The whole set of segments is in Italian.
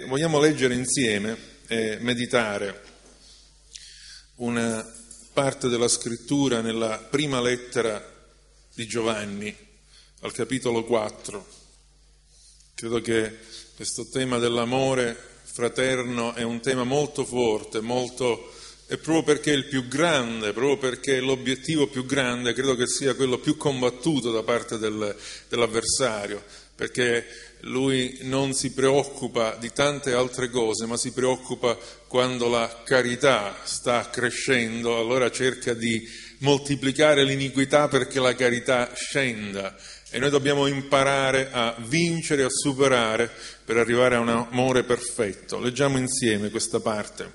vogliamo leggere insieme e meditare una parte della scrittura nella prima lettera di Giovanni, al capitolo 4. Credo che questo tema dell'amore fraterno è un tema molto forte, e proprio perché è il più grande, proprio perché è l'obiettivo più grande, credo che sia quello più combattuto da parte dell'avversario, perché lui non si preoccupa di tante altre cose, ma si preoccupa quando la carità sta crescendo, allora cerca di moltiplicare l'iniquità perché la carità scenda. E noi dobbiamo imparare a vincere, a superare per arrivare a un amore perfetto. Leggiamo insieme questa parte.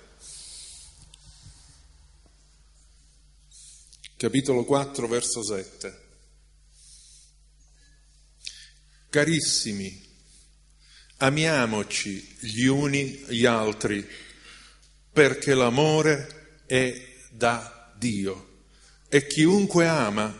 Capitolo 4, verso 7. Carissimi, amiamoci gli uni gli altri, perché l'amore è da Dio. E chiunque ama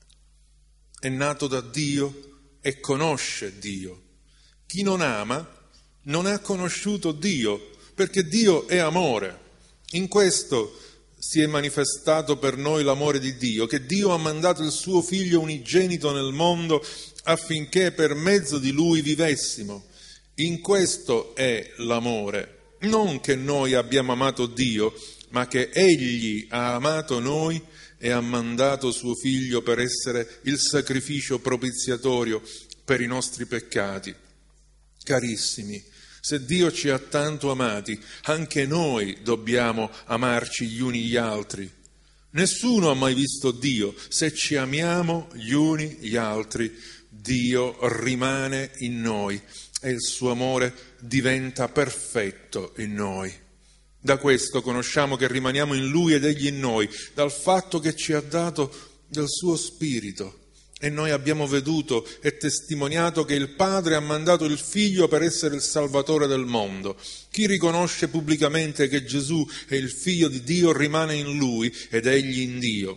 è nato da Dio e conosce Dio. Chi non ama non ha conosciuto Dio, perché Dio è amore. In questo si è manifestato per noi l'amore di Dio, che Dio ha mandato il suo Figlio unigenito nel mondo affinché per mezzo di Lui vivessimo. In questo è l'amore, non che noi abbiamo amato Dio, ma che Egli ha amato noi e ha mandato suo Figlio per essere il sacrificio propiziatorio per i nostri peccati. Carissimi, se Dio ci ha tanto amati, anche noi dobbiamo amarci gli uni gli altri. Nessuno ha mai visto Dio. Se ci amiamo gli uni gli altri, Dio rimane in noi e il suo amore diventa perfetto in noi. Da questo conosciamo che rimaniamo in Lui ed Egli in noi, dal fatto che ci ha dato del suo Spirito. E noi abbiamo veduto e testimoniato che il Padre ha mandato il Figlio per essere il Salvatore del mondo. Chi riconosce pubblicamente che Gesù è il Figlio di Dio rimane in Lui ed Egli in Dio.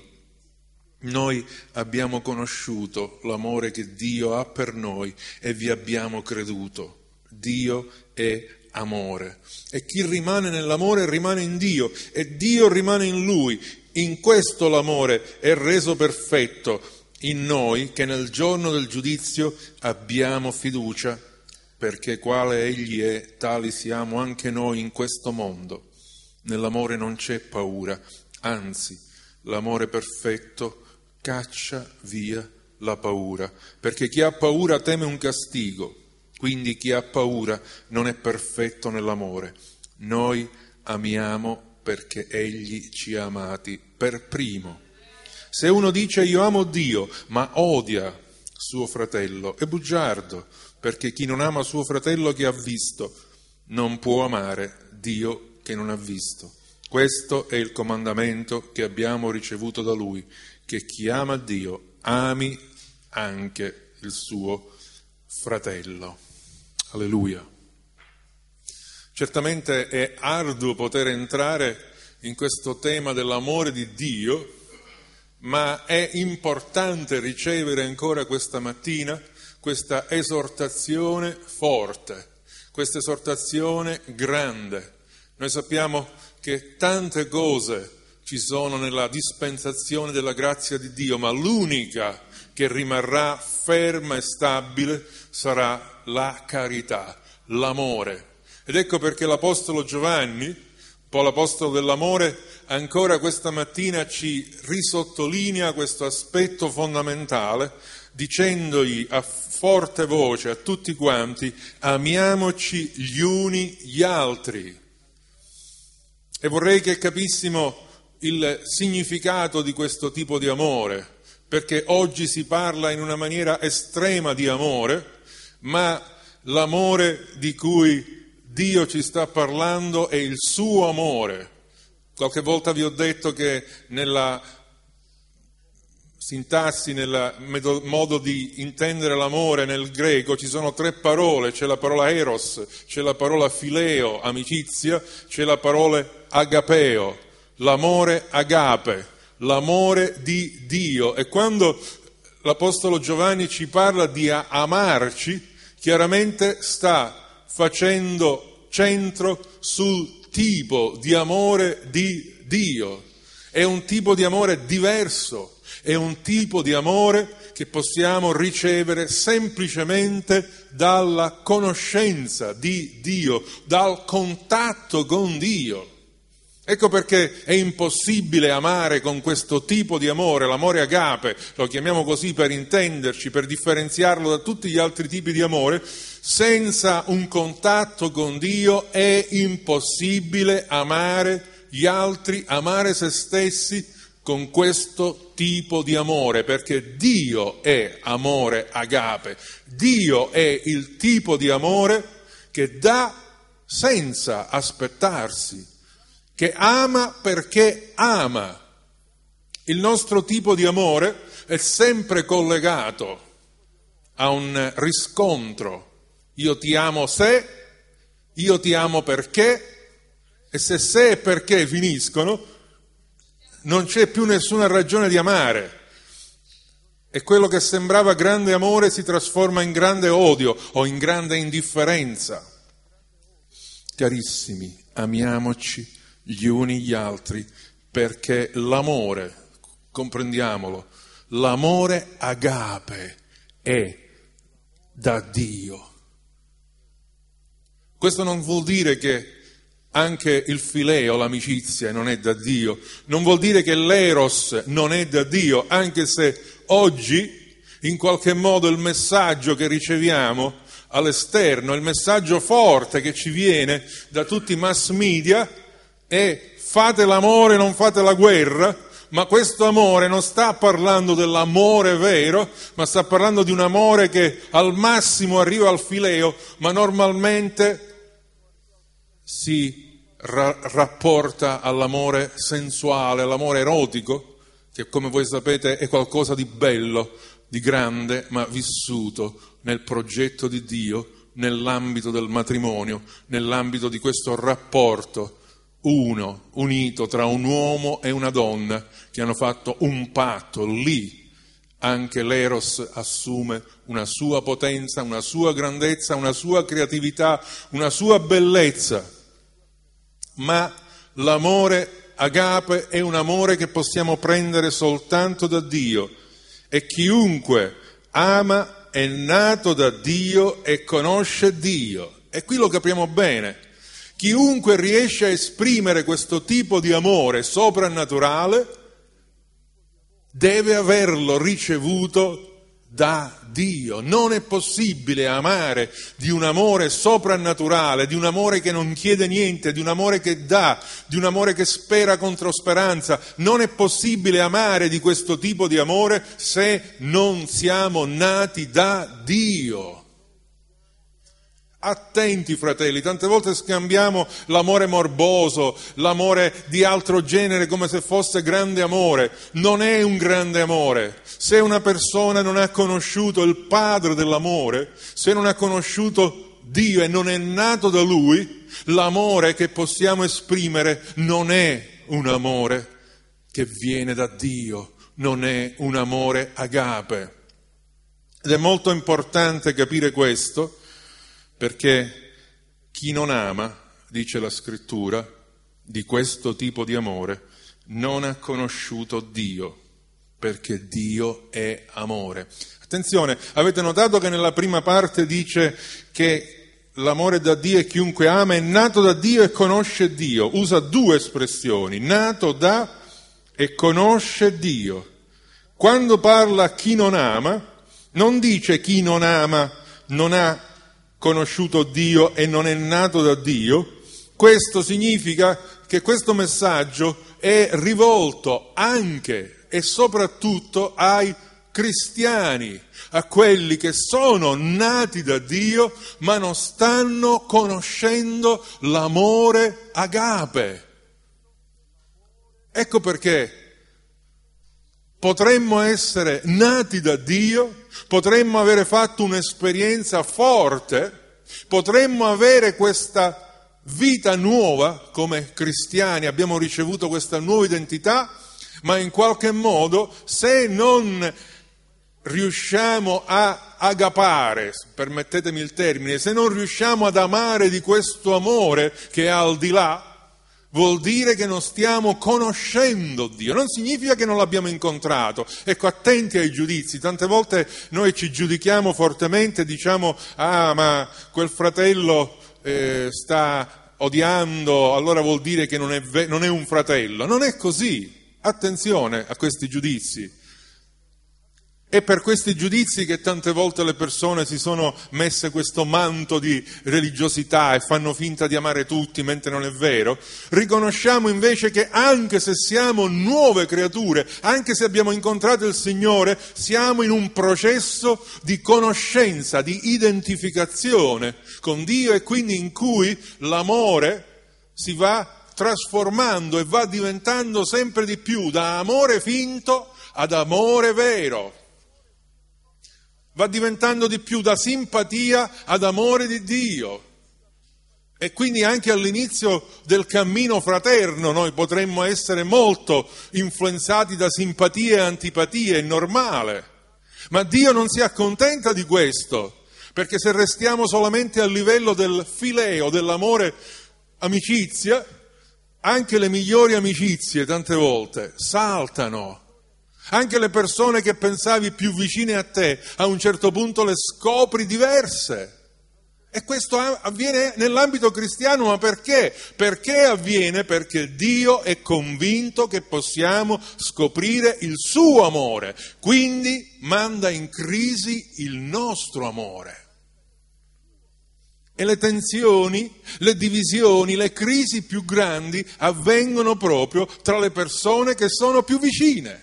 Noi abbiamo conosciuto l'amore che Dio ha per noi e vi abbiamo creduto. Dio è amore. E chi rimane nell'amore rimane in Dio e Dio rimane in Lui. In questo l'amore è reso perfetto in noi, che nel giorno del giudizio abbiamo fiducia, perché quale Egli è, tali siamo anche noi in questo mondo. Nell'amore non c'è paura, anzi, l'amore perfetto caccia via la paura, perché chi ha paura teme un castigo, quindi chi ha paura non è perfetto nell'amore. Noi amiamo perché Egli ci ha amati per primo. Se uno dice io amo Dio, ma odia suo fratello, è bugiardo, perché chi non ama suo fratello che ha visto non può amare Dio che non ha visto. Questo è il comandamento che abbiamo ricevuto da Lui, che chi ama Dio ami anche il suo fratello. Alleluia. Certamente è arduo poter entrare in questo tema dell'amore di Dio, ma è importante ricevere ancora questa mattina questa esortazione forte, questa esortazione grande. Noi sappiamo che tante cose ci sono nella dispensazione della grazia di Dio, ma l'unica che rimarrà ferma e stabile sarà la carità, l'amore. Ed ecco perché l'Apostolo Giovanni, un po' l'Apostolo dell'amore, ancora questa mattina ci risottolinea questo aspetto fondamentale, dicendogli a forte voce a tutti quanti: amiamoci gli uni gli altri. E vorrei che capissimo il significato di questo tipo di amore, perché oggi si parla in una maniera estrema di amore, ma l'amore di cui Dio ci sta parlando è il suo amore. Qualche volta vi ho detto che nella sintassi, nel modo di intendere l'amore nel greco ci sono 3 parole: c'è la parola eros, c'è la parola phileo, amicizia, c'è la parola agapeo, l'amore agape, l'amore di Dio. E quando l'Apostolo Giovanni ci parla di amarci, chiaramente sta facendo centro sul tipo di amore di Dio. È un tipo di amore diverso, è un tipo di amore che possiamo ricevere semplicemente dalla conoscenza di Dio, dal contatto con Dio. Ecco perché è impossibile amare con questo tipo di amore, l'amore agape, lo chiamiamo così per intenderci, per differenziarlo da tutti gli altri tipi di amore. Senza un contatto con Dio è impossibile amare gli altri, amare se stessi con questo tipo di amore, perché Dio è amore agape. Dio è il tipo di amore che dà senza aspettarsi, che ama perché ama. Il nostro tipo di amore è sempre collegato a un riscontro. Io ti amo se, io ti amo perché, e se e perché finiscono, non c'è più nessuna ragione di amare. E quello che sembrava grande amore si trasforma in grande odio o in grande indifferenza. Carissimi, amiamoci gli uni gli altri, perché l'amore, comprendiamolo, l'amore agape è da Dio. Questo non vuol dire che anche il fileo, l'amicizia, non è da Dio. Non vuol dire che l'eros non è da Dio, anche se oggi, in qualche modo, il messaggio che riceviamo all'esterno, il messaggio forte che ci viene da tutti i mass media è: fate l'amore, non fate la guerra. Ma questo amore non sta parlando dell'amore vero, ma sta parlando di un amore che al massimo arriva al fileo, ma normalmente si rapporta all'amore sensuale, all'amore erotico, che come voi sapete è qualcosa di bello, di grande, ma vissuto nel progetto di Dio, nell'ambito del matrimonio, nell'ambito di questo rapporto unito tra un uomo e una donna che hanno fatto un patto. Lì anche l'eros assume una sua potenza, una sua grandezza, una sua creatività, una sua bellezza. Ma l'amore agape è un amore che possiamo prendere soltanto da Dio, e chiunque ama è nato da Dio e conosce Dio. E qui lo capiamo bene. Chiunque riesce a esprimere questo tipo di amore soprannaturale deve averlo ricevuto da Dio. Non è possibile amare di un amore soprannaturale, di un amore che non chiede niente, di un amore che dà, di un amore che spera contro speranza. Non è possibile amare di questo tipo di amore se non siamo nati da Dio. Attenti, fratelli, tante volte scambiamo l'amore morboso, l'amore di altro genere come se fosse grande amore. Non è un grande amore. Se una persona non ha conosciuto il padre dell'amore, se non ha conosciuto Dio e non è nato da Lui, l'amore che possiamo esprimere non è un amore che viene da Dio, non è un amore agape. Ed è molto importante capire questo, perché chi non ama, dice la Scrittura, di questo tipo di amore, non ha conosciuto Dio, perché Dio è amore. Attenzione, avete notato che nella prima parte dice che l'amore da Dio è chiunque ama, è nato da Dio e conosce Dio. Usa due espressioni, nato da e conosce Dio. Quando parla a chi non ama, non dice chi non ama non ha conosciuto Dio e non è nato da Dio. Questo significa che questo messaggio è rivolto anche e soprattutto ai cristiani, a quelli che sono nati da Dio ma non stanno conoscendo l'amore agape. Ecco perché potremmo essere nati da Dio, potremmo avere fatto un'esperienza forte, potremmo avere questa vita nuova come cristiani, abbiamo ricevuto questa nuova identità, ma in qualche modo se non riusciamo a agapare, permettetemi il termine, se non riusciamo ad amare di questo amore che è al di là, vuol dire che non stiamo conoscendo Dio, non significa che non l'abbiamo incontrato. Ecco, attenti ai giudizi, tante volte noi ci giudichiamo fortemente, diciamo, ma quel fratello sta odiando, allora vuol dire che non è un fratello. Non è così, attenzione a questi giudizi. È per questi giudizi che tante volte le persone si sono messe questo manto di religiosità e fanno finta di amare tutti mentre non è vero. Riconosciamo invece che anche se siamo nuove creature, anche se abbiamo incontrato il Signore, siamo in un processo di conoscenza, di identificazione con Dio e quindi in cui l'amore si va trasformando e va diventando sempre di più da amore finto ad amore vero. Va diventando di più da simpatia ad amore di Dio. E quindi anche all'inizio del cammino fraterno noi potremmo essere molto influenzati da simpatie e antipatie, è normale. Ma Dio non si accontenta di questo, perché se restiamo solamente a livello del fileo, dell'amore amicizia, anche le migliori amicizie tante volte saltano. Anche le persone che pensavi più vicine a te, a un certo punto le scopri diverse. E questo avviene nell'ambito cristiano, ma perché? Perché avviene? Perché Dio è convinto che possiamo scoprire il suo amore, quindi manda in crisi il nostro amore. E le tensioni, le divisioni, le crisi più grandi avvengono proprio tra le persone che sono più vicine.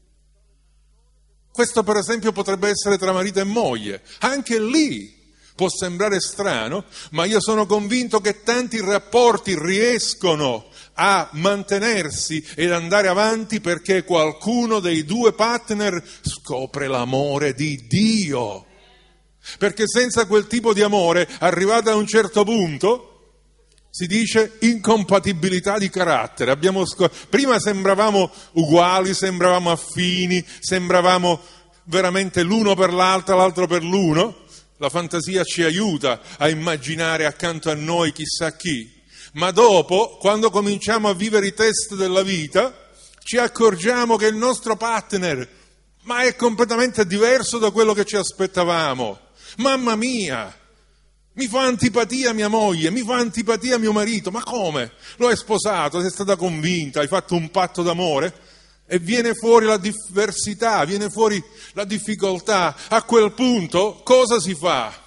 Questo per esempio potrebbe essere tra marito e moglie, anche lì può sembrare strano, ma io sono convinto che tanti rapporti riescono a mantenersi ed andare avanti perché qualcuno dei due partner scopre l'amore di Dio. Perché senza quel tipo di amore, arrivata a un certo punto, si dice incompatibilità di carattere. Prima sembravamo uguali, sembravamo affini, sembravamo veramente l'uno per l'altro, l'altro per l'uno. La fantasia ci aiuta a immaginare accanto a noi chissà chi. Ma dopo, quando cominciamo a vivere i test della vita, ci accorgiamo che il nostro partner è completamente diverso da quello che ci aspettavamo. Mamma mia! Mi fa antipatia mia moglie, mi fa antipatia mio marito, ma come? Lo hai sposato, sei stata convinta, hai fatto un patto d'amore e viene fuori la diversità, viene fuori la difficoltà. A quel punto cosa si fa? A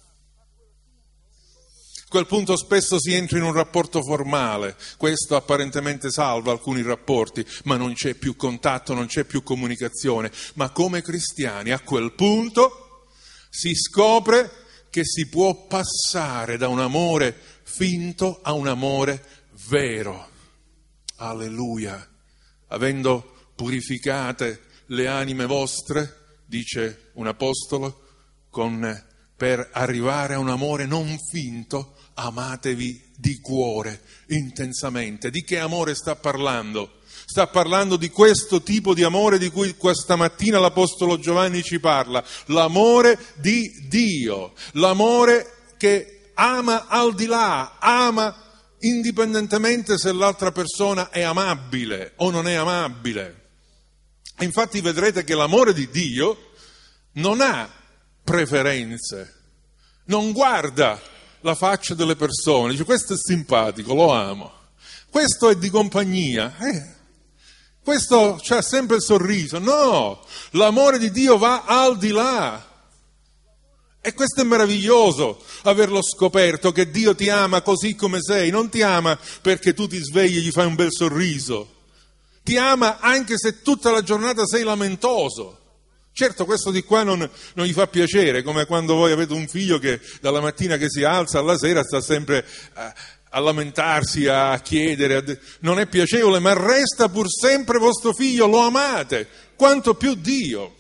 quel punto spesso si entra in un rapporto formale, questo apparentemente salva alcuni rapporti, ma non c'è più contatto, non c'è più comunicazione. Ma come cristiani a quel punto si scopre che si può passare da un amore finto a un amore vero. Alleluia. Avendo purificate le anime vostre, dice un apostolo, per arrivare a un amore non finto, amatevi di cuore, intensamente. Di che amore sta parlando? Sta parlando di questo tipo di amore di cui questa mattina l'Apostolo Giovanni ci parla, l'amore di Dio, l'amore che ama al di là, ama indipendentemente se l'altra persona è amabile o non è amabile. Infatti vedrete che l'amore di Dio non ha preferenze, non guarda la faccia delle persone, dice questo è simpatico, lo amo, questo è di compagnia, questo c'ha sempre il sorriso. No, l'amore di Dio va al di là. E questo è meraviglioso, averlo scoperto, che Dio ti ama così come sei. Non ti ama perché tu ti svegli e gli fai un bel sorriso. Ti ama anche se tutta la giornata sei lamentoso. Certo, questo di qua non gli fa piacere, come quando voi avete un figlio che dalla mattina che si alza alla sera sta sempre a lamentarsi, a chiedere, non è piacevole, ma resta pur sempre vostro figlio, lo amate, quanto più Dio.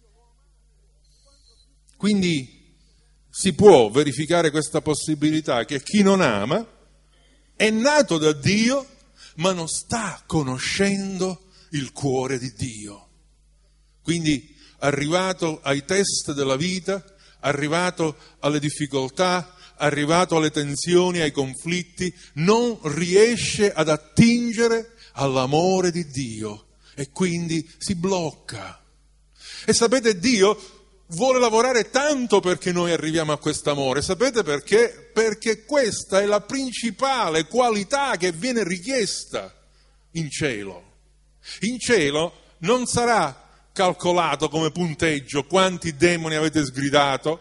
Quindi si può verificare questa possibilità che chi non ama è nato da Dio, ma non sta conoscendo il cuore di Dio. Quindi arrivato ai test della vita, arrivato alle difficoltà, arrivato alle tensioni, ai conflitti, non riesce ad attingere all'amore di Dio e quindi si blocca. E sapete, Dio vuole lavorare tanto perché noi arriviamo a quest'amore. Sapete perché? Perché questa è la principale qualità che viene richiesta in cielo. In cielo non sarà calcolato come punteggio quanti demoni avete sgridato,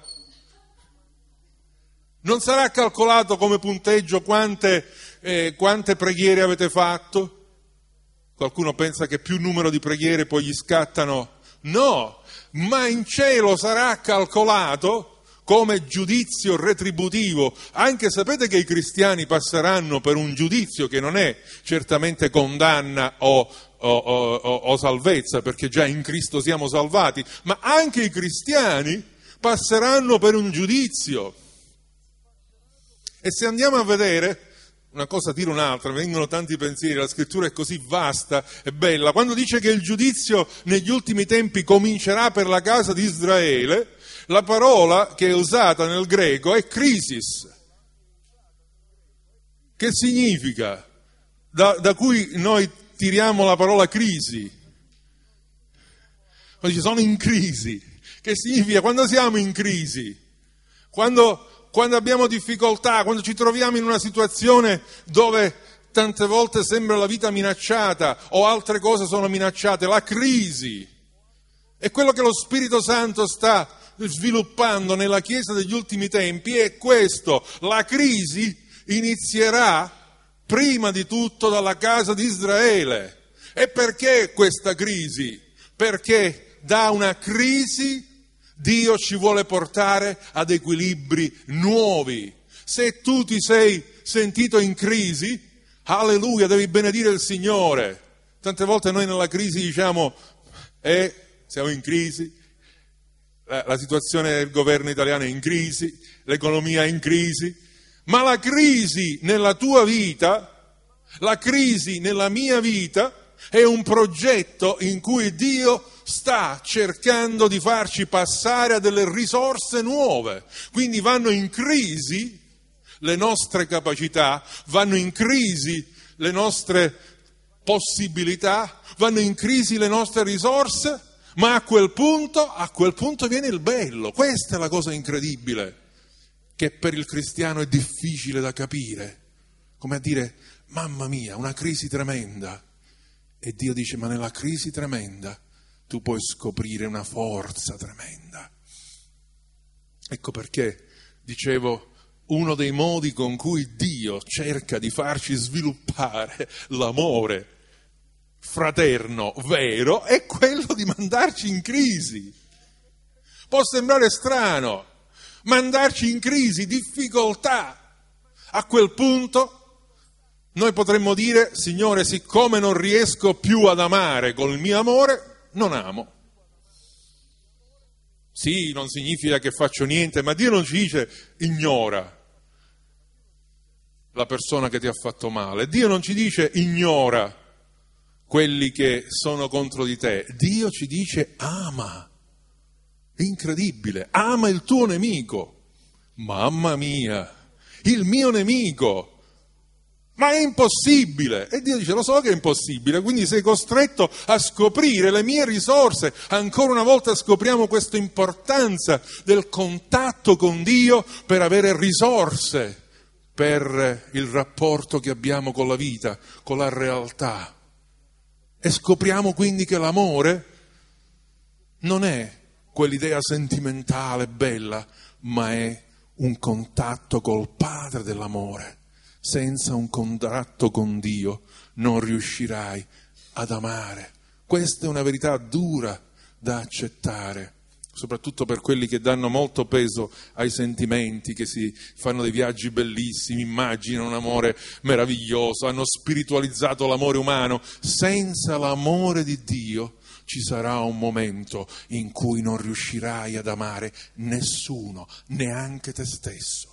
non sarà calcolato come punteggio quante preghiere avete fatto. Qualcuno pensa che più numero di preghiere poi gli scattano. No, ma in cielo sarà calcolato come giudizio retributivo. Anche sapete che i cristiani passeranno per un giudizio che non è certamente condanna o salvezza, perché già in Cristo siamo salvati, ma anche i cristiani passeranno per un giudizio. E se andiamo a vedere, una cosa tira un'altra, vengono tanti pensieri, la scrittura è così vasta e bella. Quando dice che il giudizio negli ultimi tempi comincerà per la casa di Israele, la parola che è usata nel greco è crisis. Che significa? Da cui noi tiriamo la parola crisi. Quando ci sono in crisi. Che significa? Quando siamo in crisi, quando abbiamo difficoltà, quando ci troviamo in una situazione dove tante volte sembra la vita minacciata o altre cose sono minacciate, la crisi è quello che lo Spirito Santo sta sviluppando nella Chiesa degli ultimi tempi, è questo: la crisi inizierà prima di tutto dalla casa di Israele. E perché questa crisi? Perché da una crisi Dio ci vuole portare ad equilibri nuovi. Se tu ti sei sentito in crisi, alleluia, devi benedire il Signore. Tante volte noi nella crisi diciamo, siamo in crisi, la situazione del governo italiano è in crisi, l'economia è in crisi, ma la crisi nella tua vita, la crisi nella mia vita, è un progetto in cui Dio sta cercando di farci passare a delle risorse nuove. Quindi vanno in crisi le nostre capacità, vanno in crisi le nostre possibilità, vanno in crisi le nostre risorse, ma a quel punto viene il bello. Questa è la cosa incredibile, che per il cristiano è difficile da capire. Come a dire, mamma mia, una crisi tremenda. E Dio dice, ma nella crisi tremenda tu puoi scoprire una forza tremenda. Ecco perché, dicevo, uno dei modi con cui Dio cerca di farci sviluppare l'amore fraterno vero è quello di mandarci in crisi. Può sembrare strano, mandarci in crisi, difficoltà. A quel punto noi potremmo dire, Signore, siccome non riesco più ad amare col mio amore, non amo. Sì, non significa che faccio niente, ma Dio non ci dice ignora la persona che ti ha fatto male. Dio non ci dice ignora quelli che sono contro di te. Dio ci dice ama. È incredibile, ama il tuo nemico. Mamma mia, il mio nemico. Ma è impossibile! E Dio dice, lo so che è impossibile, quindi sei costretto a scoprire le mie risorse. Ancora una volta scopriamo questa importanza del contatto con Dio per avere risorse per il rapporto che abbiamo con la vita, con la realtà. E scopriamo quindi che l'amore non è quell'idea sentimentale bella, ma è un contatto col Padre dell'amore. Senza un contatto con Dio non riuscirai ad amare. Questa è una verità dura da accettare, soprattutto per quelli che danno molto peso ai sentimenti, che si fanno dei viaggi bellissimi, immaginano un amore meraviglioso, hanno spiritualizzato l'amore umano. Senza l'amore di Dio ci sarà un momento in cui non riuscirai ad amare nessuno, neanche te stesso.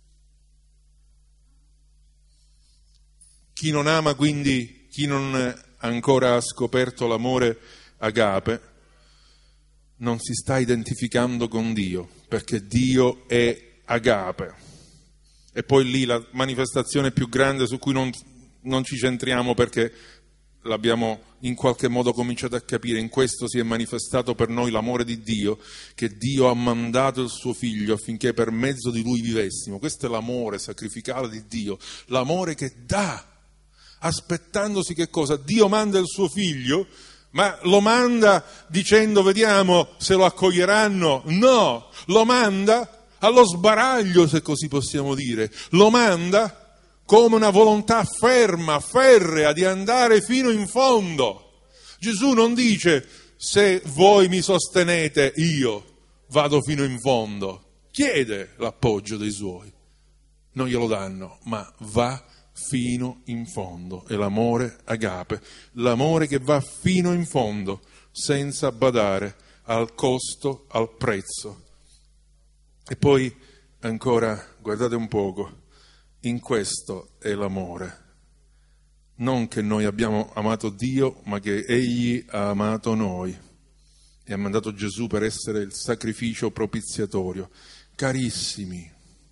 Chi non ama, quindi, chi non ancora ha scoperto l'amore agape, non si sta identificando con Dio, perché Dio è agape. E poi lì la manifestazione più grande su cui non ci centriamo, perché l'abbiamo in qualche modo cominciato a capire. In questo si è manifestato per noi l'amore di Dio, che Dio ha mandato il suo Figlio affinché per mezzo di Lui vivessimo. Questo è l'amore sacrificale di Dio, l'amore che dà, aspettandosi che cosa? Dio manda il suo Figlio, ma lo manda dicendo vediamo se lo accoglieranno? No, lo manda allo sbaraglio, se così possiamo dire, lo manda come una volontà ferma, ferrea, di andare fino in fondo. Gesù non dice se voi mi sostenete io vado fino in fondo, chiede l'appoggio dei suoi, non glielo danno, ma va fino in fondo. È l'amore agape, l'amore che va fino in fondo senza badare al costo, al prezzo. E poi ancora, guardate un poco, in questo è l'amore. Non che noi abbiamo amato Dio, ma che Egli ha amato noi e ha mandato Gesù per essere il sacrificio propiziatorio. Carissimi,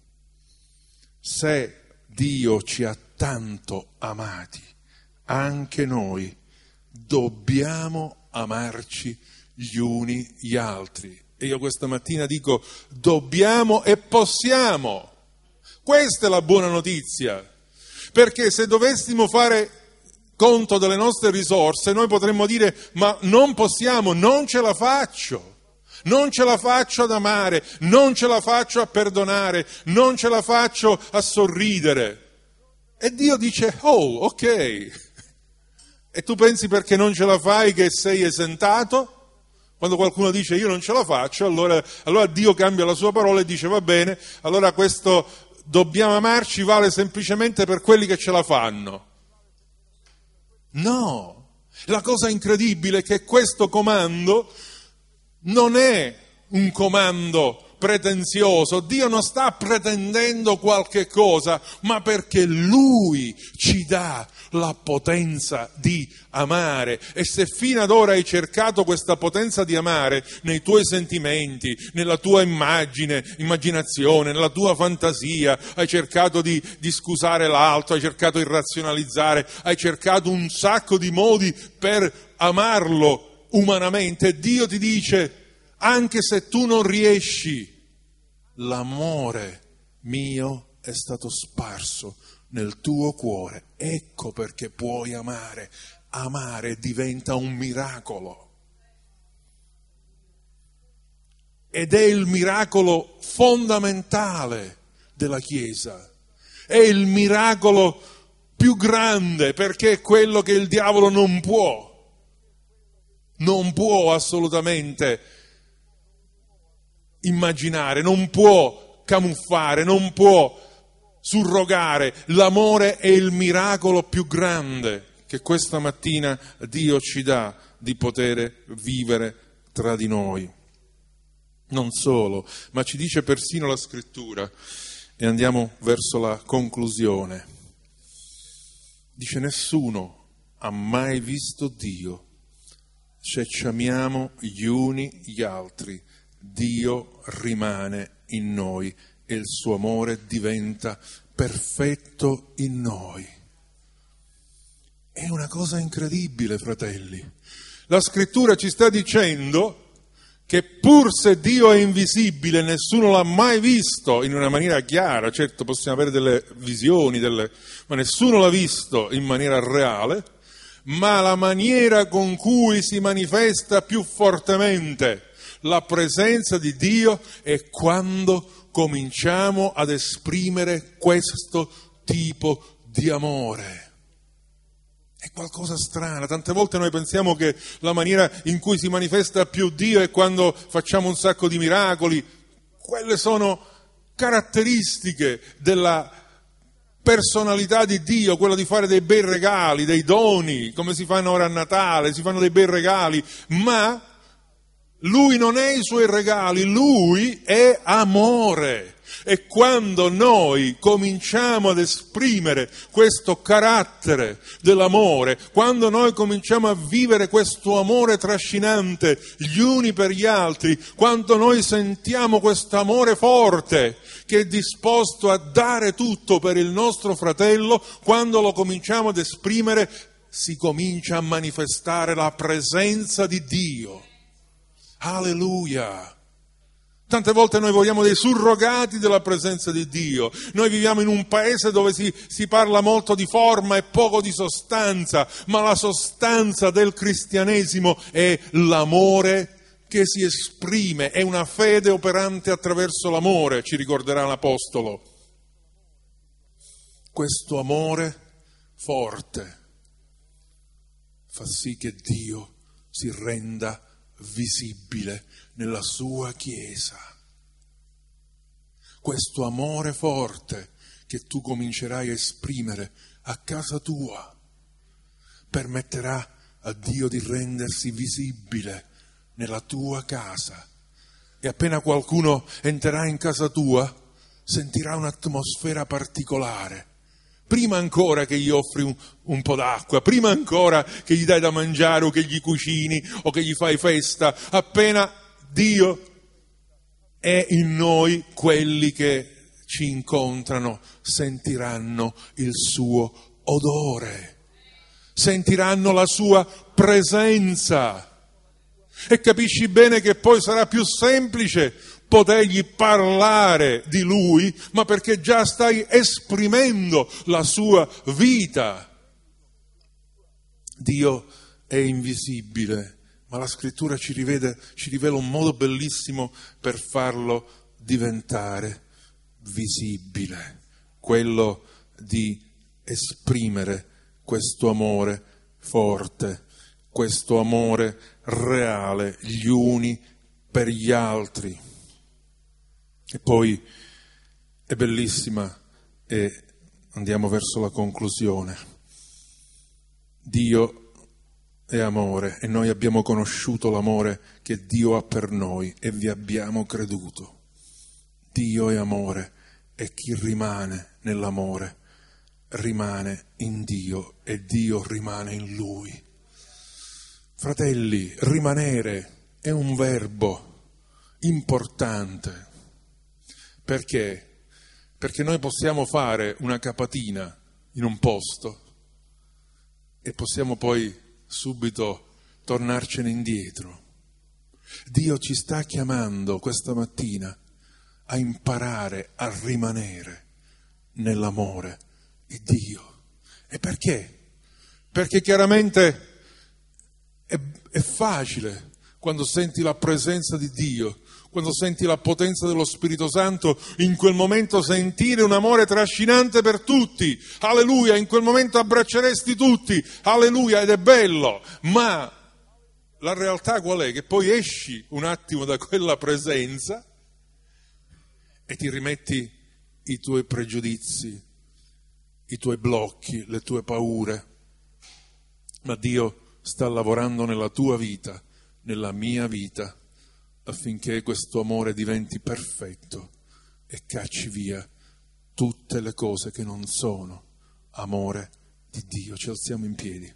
se Dio ci ha tanto amati, anche noi dobbiamo amarci gli uni gli altri. E io questa mattina dico dobbiamo e possiamo. Questa è la buona notizia, perché se dovessimo fare conto delle nostre risorse, noi potremmo dire ma non possiamo, non ce la faccio ad amare, non ce la faccio a perdonare, non ce la faccio a sorridere. E Dio dice, oh, ok, e tu pensi perché non ce la fai che sei esentato? Quando qualcuno dice io non ce la faccio, allora Dio cambia la sua parola e dice va bene, allora questo dobbiamo amarci vale semplicemente per quelli che ce la fanno. No, la cosa incredibile è che questo comando non è un comando pretenzioso, Dio non sta pretendendo qualche cosa, ma perché Lui ci dà la potenza di amare. E se fino ad ora hai cercato questa potenza di amare nei tuoi sentimenti, nella tua immaginazione, nella tua fantasia, hai cercato di scusare l'altro, hai cercato di razionalizzare, hai cercato un sacco di modi per amarlo umanamente, Dio ti dice anche se tu non riesci, l'amore mio è stato sparso nel tuo cuore. Ecco perché puoi amare. Amare diventa un miracolo. Ed è il miracolo fondamentale della Chiesa. È il miracolo più grande, perché è quello che il diavolo non può assolutamente immaginare, non può camuffare, non può surrogare. L'amore è il miracolo più grande che questa mattina Dio ci dà di poter vivere tra di noi. Non solo, ma ci dice persino la Scrittura, e andiamo verso la conclusione. Dice nessuno ha mai visto Dio, se ci amiamo gli uni gli altri. Dio rimane in noi e il suo amore diventa perfetto in noi. È una cosa incredibile, fratelli. La Scrittura ci sta dicendo che pur se Dio è invisibile, nessuno l'ha mai visto in una maniera chiara. Certo, possiamo avere delle visioni, ma nessuno l'ha visto in maniera reale, ma la maniera con cui si manifesta più fortemente la presenza di Dio è quando cominciamo ad esprimere questo tipo di amore. È qualcosa strano. Tante volte noi pensiamo che la maniera in cui si manifesta più Dio è quando facciamo un sacco di miracoli. Quelle sono caratteristiche della personalità di Dio, quella di fare dei bei regali, dei doni, come si fanno ora a Natale, si fanno dei bei regali, ma Lui non è i suoi regali, Lui è amore. E quando noi cominciamo ad esprimere questo carattere dell'amore, quando noi cominciamo a vivere questo amore trascinante gli uni per gli altri, quando noi sentiamo questo amore forte che è disposto a dare tutto per il nostro fratello, quando lo cominciamo ad esprimere, si comincia a manifestare la presenza di Dio. Alleluia! Tante volte noi vogliamo dei surrogati della presenza di Dio. Noi viviamo in un paese dove si parla molto di forma e poco di sostanza, ma la sostanza del cristianesimo è l'amore che si esprime, è una fede operante attraverso l'amore, ci ricorderà l'Apostolo. Questo amore forte fa sì che Dio si renda visibile nella sua Chiesa. Questo amore forte che tu comincerai a esprimere a casa tua permetterà a Dio di rendersi visibile nella tua casa. E appena qualcuno entrerà in casa tua, sentirà un'atmosfera particolare. Prima ancora che gli offri un po' d'acqua, prima ancora che gli dai da mangiare o che gli cucini o che gli fai festa, appena Dio è in noi, quelli che ci incontrano sentiranno il suo odore, sentiranno la sua presenza. E capisci bene che poi sarà più semplice potergli parlare di Lui, ma perché già stai esprimendo la sua vita. Dio è invisibile, ma la Scrittura ci rivela un modo bellissimo per farlo diventare visibile, quello di esprimere questo amore forte, questo amore reale, gli uni per gli altri. E poi è bellissima, e andiamo verso la conclusione. Dio è amore e noi abbiamo conosciuto l'amore che Dio ha per noi e vi abbiamo creduto. Dio è amore e chi rimane nell'amore rimane in Dio e Dio rimane in Lui. Fratelli, rimanere è un verbo importante. Perché? Perché noi possiamo fare una capatina in un posto e possiamo poi subito tornarcene indietro. Dio ci sta chiamando questa mattina a imparare a rimanere nell'amore di Dio. E perché? Perché chiaramente è facile quando senti la presenza di Dio, quando senti la potenza dello Spirito Santo, in quel momento sentire un amore trascinante per tutti, alleluia, in quel momento abbracceresti tutti, alleluia, ed è bello, ma la realtà qual è? Che poi esci un attimo da quella presenza e ti rimetti i tuoi pregiudizi, i tuoi blocchi, le tue paure, ma Dio sta lavorando nella tua vita, nella mia vita, affinché questo amore diventi perfetto e cacci via tutte le cose che non sono amore di Dio. Ci alziamo in piedi.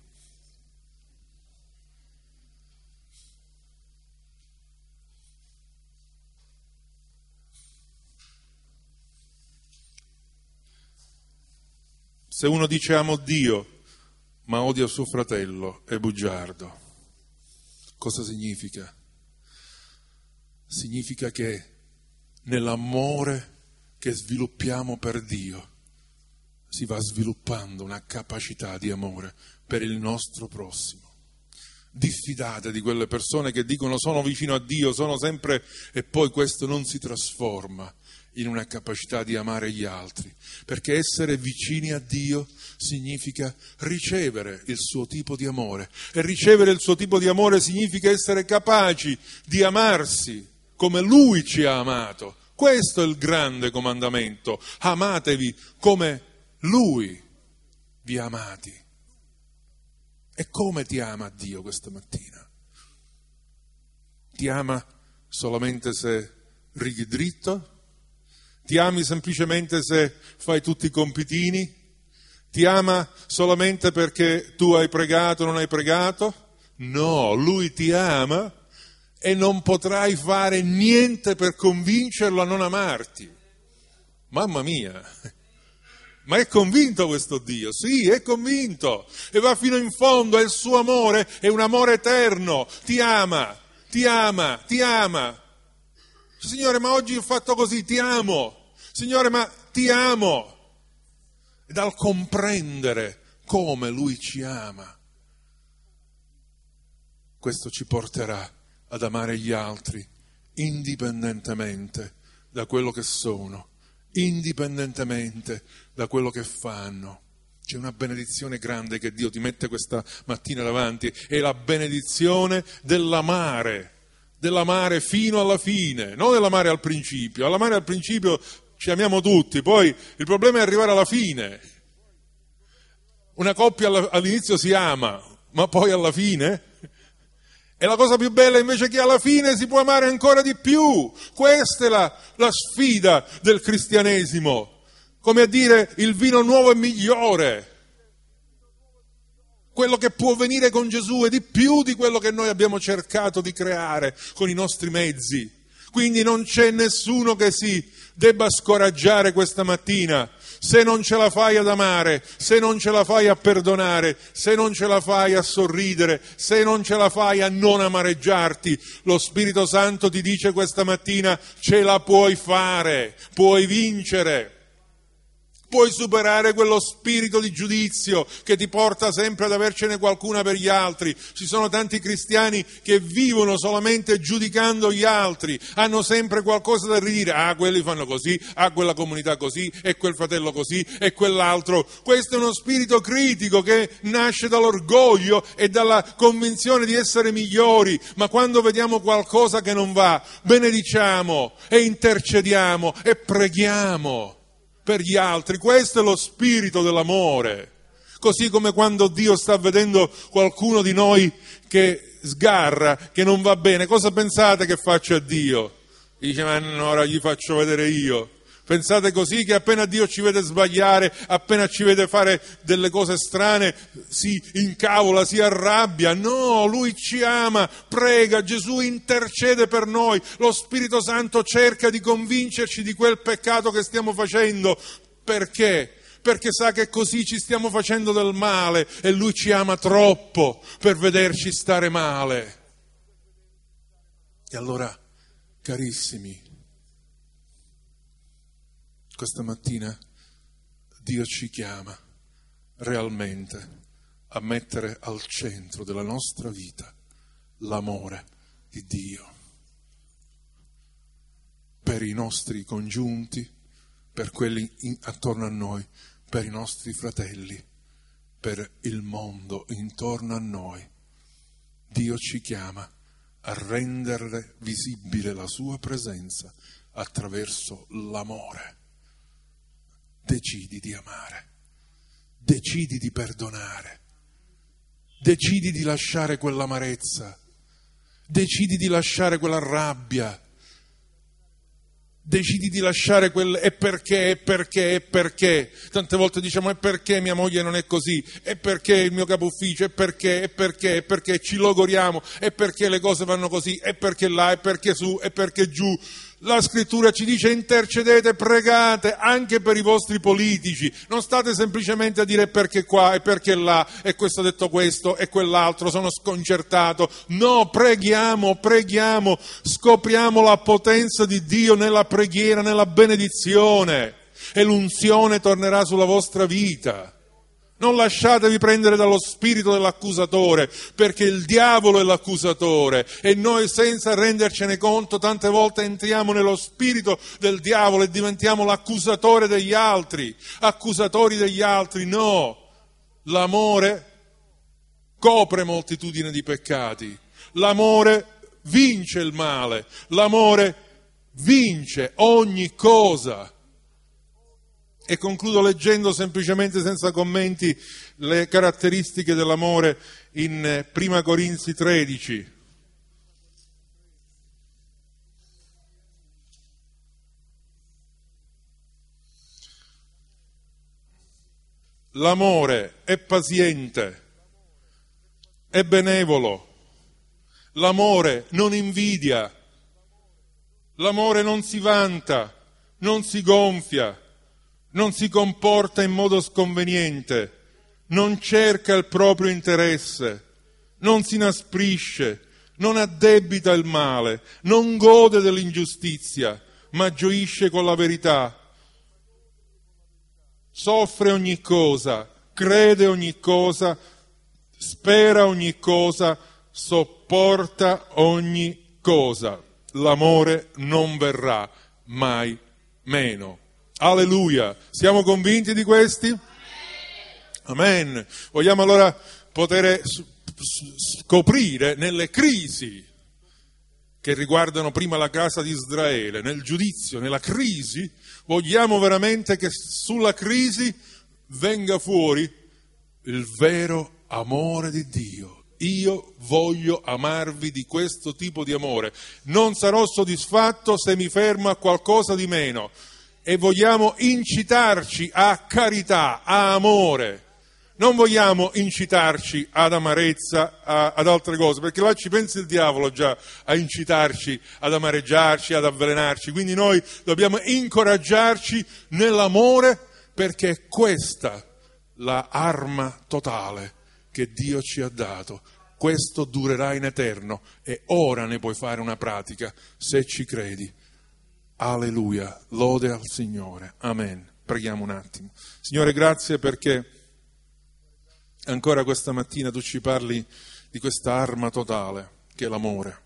Se uno dice amo Dio ma odia suo fratello è bugiardo. Cosa significa? Significa che nell'amore che sviluppiamo per Dio si va sviluppando una capacità di amore per il nostro prossimo. Diffidate di quelle persone che dicono sono vicino a Dio, sono sempre, e poi questo non si trasforma in una capacità di amare gli altri, perché essere vicini a Dio significa ricevere il suo tipo di amore, e ricevere il suo tipo di amore significa essere capaci di amarsi come Lui ci ha amato. Questo è il grande comandamento: amatevi come Lui vi ha amati. E come ti ama Dio questa mattina? Ti ama solamente se righi dritto? Ti ami semplicemente se fai tutti i compitini? Ti ama solamente perché tu hai pregato o non hai pregato? No, lui ti ama e non potrai fare niente per convincerlo a non amarti. Mamma mia! Ma è convinto questo Dio? Sì, è convinto e va fino in fondo, è il suo amore, è un amore eterno, ti ama, ti ama, ti ama. Signore, ma oggi ho fatto così, ti amo. Signore, ma ti amo. E dal comprendere come Lui ci ama, questo ci porterà ad amare gli altri indipendentemente da quello che sono, indipendentemente da quello che fanno. C'è una benedizione grande che Dio ti mette questa mattina davanti, è la benedizione dell'amare fino alla fine, non dell'amare al principio. All'amare al principio ci amiamo tutti, poi il problema è arrivare alla fine. Una coppia all'inizio si ama, ma poi alla fine? E la cosa più bella invece è che alla fine si può amare ancora di più. Questa è la sfida del cristianesimo. Come a dire, il vino nuovo è migliore. Quello che può venire con Gesù è di più di quello che noi abbiamo cercato di creare con i nostri mezzi. Quindi non c'è nessuno che si debba scoraggiare questa mattina. Se non ce la fai ad amare, se non ce la fai a perdonare, se non ce la fai a sorridere, se non ce la fai a non amareggiarti, lo Spirito Santo ti dice questa mattina: ce la puoi fare, puoi vincere. Puoi superare quello spirito di giudizio che ti porta sempre ad avercene qualcuna per gli altri. Ci sono tanti cristiani che vivono solamente giudicando gli altri, hanno sempre qualcosa da ridire. Ah, quelli fanno così, ah, quella comunità così, e quel fratello così, e quell'altro. Questo è uno spirito critico che nasce dall'orgoglio e dalla convinzione di essere migliori, ma quando vediamo qualcosa che non va, benediciamo e intercediamo e preghiamo per gli altri. Questo è lo spirito dell'amore. Così come quando Dio sta vedendo qualcuno di noi che sgarra, che non va bene, cosa pensate che faccia Dio? Dice: ma no, ora gli faccio vedere io. Pensate così che appena Dio ci vede sbagliare, appena ci vede fare delle cose strane, si incavola, si arrabbia? No, Lui ci ama, prega, Gesù intercede per noi, lo Spirito Santo cerca di convincerci di quel peccato che stiamo facendo. Perché? Perché sa che così ci stiamo facendo del male e Lui ci ama troppo per vederci stare male. E allora, carissimi, questa mattina Dio ci chiama realmente a mettere al centro della nostra vita l'amore di Dio per i nostri congiunti, per quelli attorno a noi, per i nostri fratelli, per il mondo intorno a noi. Dio ci chiama a rendere visibile la sua presenza attraverso l'amore. Decidi di amare, decidi di perdonare, decidi di lasciare quell'amarezza, decidi di lasciare quella rabbia, decidi di lasciare quel e perché. Tante volte diciamo: e perché mia moglie non è così, e perché il mio capo ufficio, e perché ci logoriamo, e perché le cose vanno così, e perché là, e perché su, e perché giù. La scrittura ci dice: intercedete, pregate anche per i vostri politici, non state semplicemente a dire perché qua e perché là, e questo ha detto questo e quell'altro, sono sconcertato. No, preghiamo, scopriamo la potenza di Dio nella preghiera, nella benedizione, e l'unzione tornerà sulla vostra vita. Non lasciatevi prendere dallo spirito dell'accusatore, perché il diavolo è l'accusatore e noi, senza rendercene conto, tante volte entriamo nello spirito del diavolo e diventiamo l'accusatore degli altri, accusatori degli altri. No, l'amore copre moltitudine di peccati, l'amore vince il male, l'amore vince ogni cosa. E concludo leggendo semplicemente, senza commenti, le caratteristiche dell'amore in 1 Corinzi 13. L'amore è paziente, è benevolo, l'amore non invidia, l'amore non si vanta, non si gonfia, non si comporta in modo sconveniente, non cerca il proprio interesse, non si inasprisce, non addebita il male, non gode dell'ingiustizia, ma gioisce con la verità. Soffre ogni cosa, crede ogni cosa, spera ogni cosa, sopporta ogni cosa. L'amore non verrà mai meno. Alleluia! Siamo convinti di questi? Amen. Vogliamo allora poter scoprire nelle crisi che riguardano prima la casa di Israele, nel giudizio, nella crisi, vogliamo veramente che sulla crisi venga fuori il vero amore di Dio. Io voglio amarvi di questo tipo di amore. Non sarò soddisfatto se mi fermo a qualcosa di meno. E vogliamo incitarci a carità, a amore. Non vogliamo incitarci ad amarezza, ad altre cose, perché là ci pensa il diavolo già a incitarci, ad amareggiarci, ad avvelenarci. Quindi noi dobbiamo incoraggiarci nell'amore, perché è questa la arma totale che Dio ci ha dato. Questo durerà in eterno e ora ne puoi fare una pratica se ci credi. Alleluia, lode al Signore. Amen. Preghiamo un attimo. Signore, grazie perché ancora questa mattina tu ci parli di questa arma totale che è l'amore.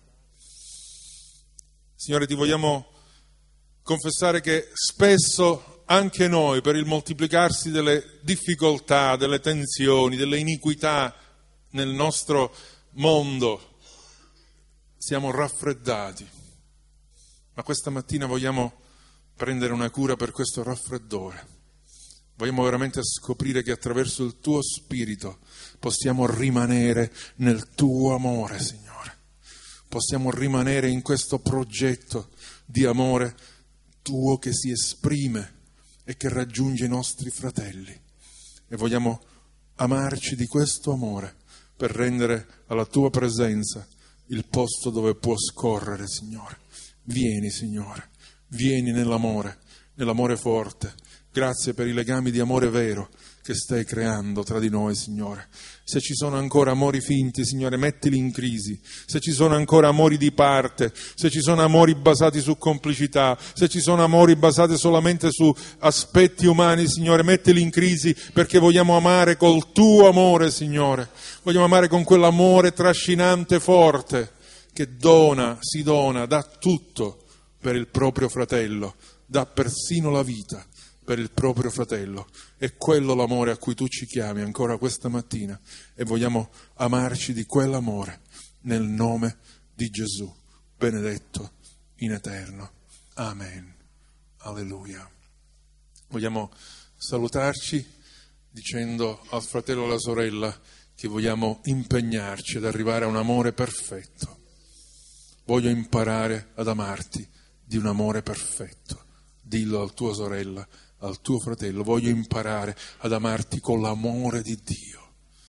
Signore, ti vogliamo confessare che spesso anche noi, per il moltiplicarsi delle difficoltà, delle tensioni, delle iniquità nel nostro mondo, siamo raffreddati. Ma questa mattina vogliamo prendere una cura per questo raffreddore. Vogliamo veramente scoprire che attraverso il tuo spirito possiamo rimanere nel tuo amore, Signore. Possiamo rimanere in questo progetto di amore tuo che si esprime e che raggiunge i nostri fratelli. E vogliamo amarci di questo amore per rendere alla tua presenza il posto dove può scorrere, Signore. Vieni, Signore, vieni nell'amore forte. Grazie per i legami di amore vero che stai creando tra di noi, Signore. Se ci sono ancora amori finti, Signore, mettili in crisi. Se ci sono ancora amori di parte, se ci sono amori basati su complicità, se ci sono amori basati solamente su aspetti umani, Signore, mettili in crisi, perché vogliamo amare col tuo amore, Signore. Vogliamo amare con quell'amore trascinante forte che si dona, dà tutto per il proprio fratello, dà persino la vita per il proprio fratello. È quello l'amore a cui tu ci chiami ancora questa mattina e vogliamo amarci di quell'amore nel nome di Gesù, benedetto in eterno. Amen. Alleluia. Vogliamo salutarci dicendo al fratello e alla sorella che vogliamo impegnarci ad arrivare a un amore perfetto. Voglio imparare ad amarti di un amore perfetto. Dillo alla tua sorella, al tuo fratello, voglio imparare ad amarti con l'amore di Dio.